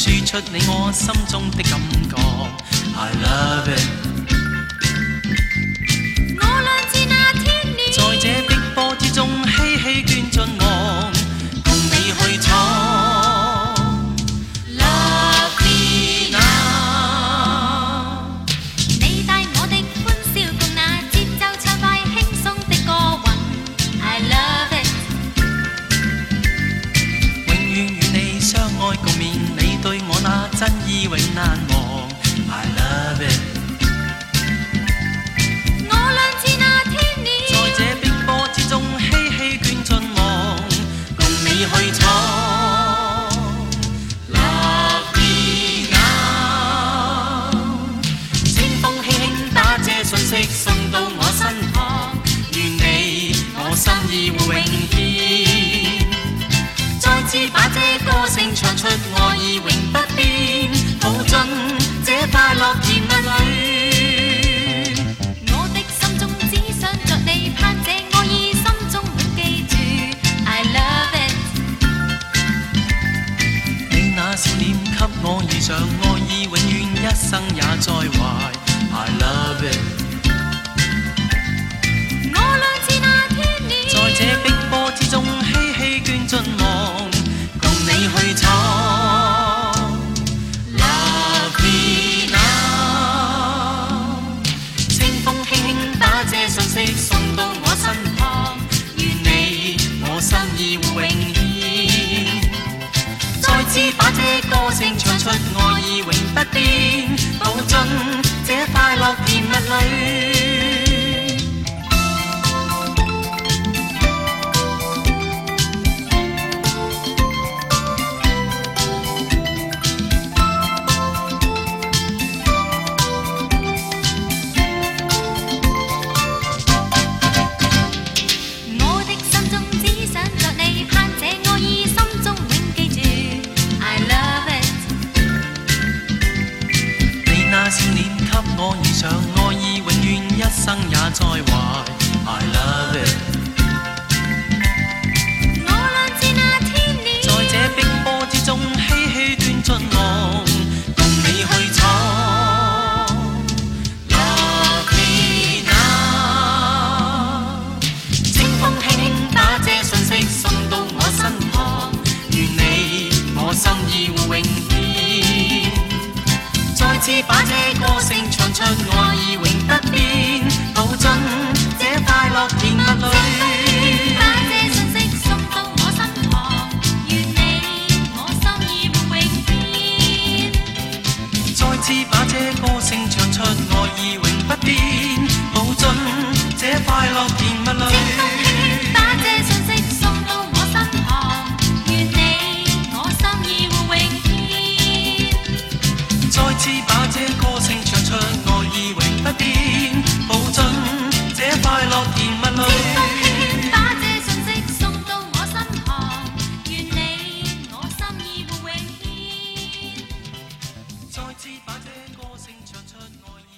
輸出你我心中的感覺。I love it。 我倆自那天年， 在這碧波之中嬉戲捲進夢，共你去闖。Love me now。 你帶我的歡笑，共那節奏暢快輕鬆的歌韻。I love it。 永遠與你相愛共眠，你對我那真意永難忘。I love it。 我倆自那天年， 在這碧波之中嬉戲捲進夢，共你去闖。Love me now。清風輕輕把這訊息送到我身旁，願你我心意會永牽。再次把這歌聲唱出，愛意永不變，抱進這快樂甜蜜裏。 我的心中只想着你，盼這愛意心中永記住。I love it。 你那笑臉給我遇上，愛意永遠一生也在懷。I love it。 我倆自那天年， 在這碧波之中嬉戲捲進夢，共你去闖。Love me now。清風輕輕把這訊息送到我身旁，願你我心意會永牽。再次把這歌聲唱出，愛意永不變，抱進這快樂甜蜜裏。 我的心中只想着你，盼這愛意心中永記住。I love it。 你那笑臉給我遇上，愛意永遠一生也在懷。I love it。 我倆自那天年， 在這碧波之中嬉戲捲進夢，共你去闖。Love me now。清風輕輕把這訊息送到我身旁，願你我心意會永牽。再次把這歌聲唱出，愛意永不變，抱進這快樂甜蜜裏。 把這訊息送到我身旁，願你我心意會永牽。 再次把這歌聲唱出，愛意永不變，抱進這快樂甜蜜裏。 把這訊息送到我身旁，願你我心意會永牽。 再次把這歌聲唱出，愛意永不變，抱進這快樂甜蜜裏。 把這訊息送到我身旁，願你我心意會永牽。 再次把這歌聲唱出，愛意